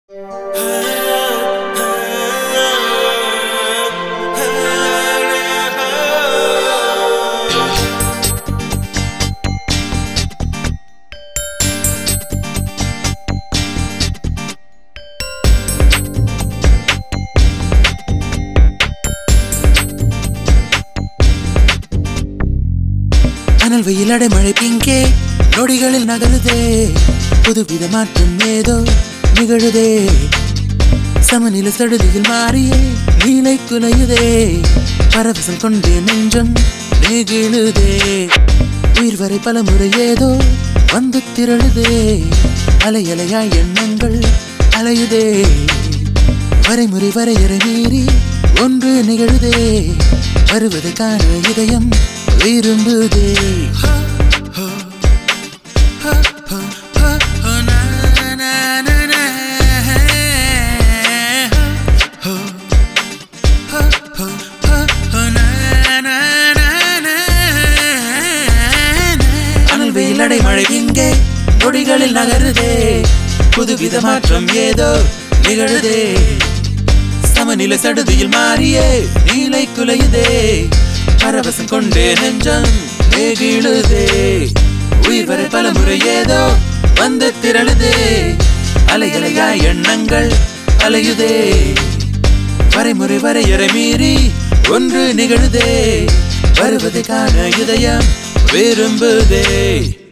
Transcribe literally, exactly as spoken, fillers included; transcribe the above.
அனல் வெயில் அடைமழை பிங்கே நொடிகளில் நகருதே, புதுவித மாற்றம் ஏதோ நிகழுதே. சமநில சடுதியில் மாறியே நீலை குலையுதே, பரவசம் கொண்டே நெஞ்சம் நெகிழுதே. உயிர் வரை பல முறை ஏதோ வந்து திரழுதே, அலை அலையாய் எண்ணங்கள் அலையுதே. வரைமுறை வரையறை மீறி ஒன்று நிகழுதே, வருவதை காண இதயம் விரும்புதே. அனல் வெயில் அடைமழை இங்கே நொடிகளில் நகருதே, புதுவித மாற்றம் ஏதோ நிகழுதே. சமநிலை சடுதியில் மாறியே நீலை குலையுதே, பரவசம் கொண்டே நெஞ்சம் நெகிழுதே. உயிர் வரை பல முறை ஏதோ வந்து திரளுதே, அலை அலையாய் எண்ணங்கள் அலையுதே. வரைமுறை வரையறை மீறி ஒன்று நிகழுதே, வருவதை காண இதயம் விரும்புதே.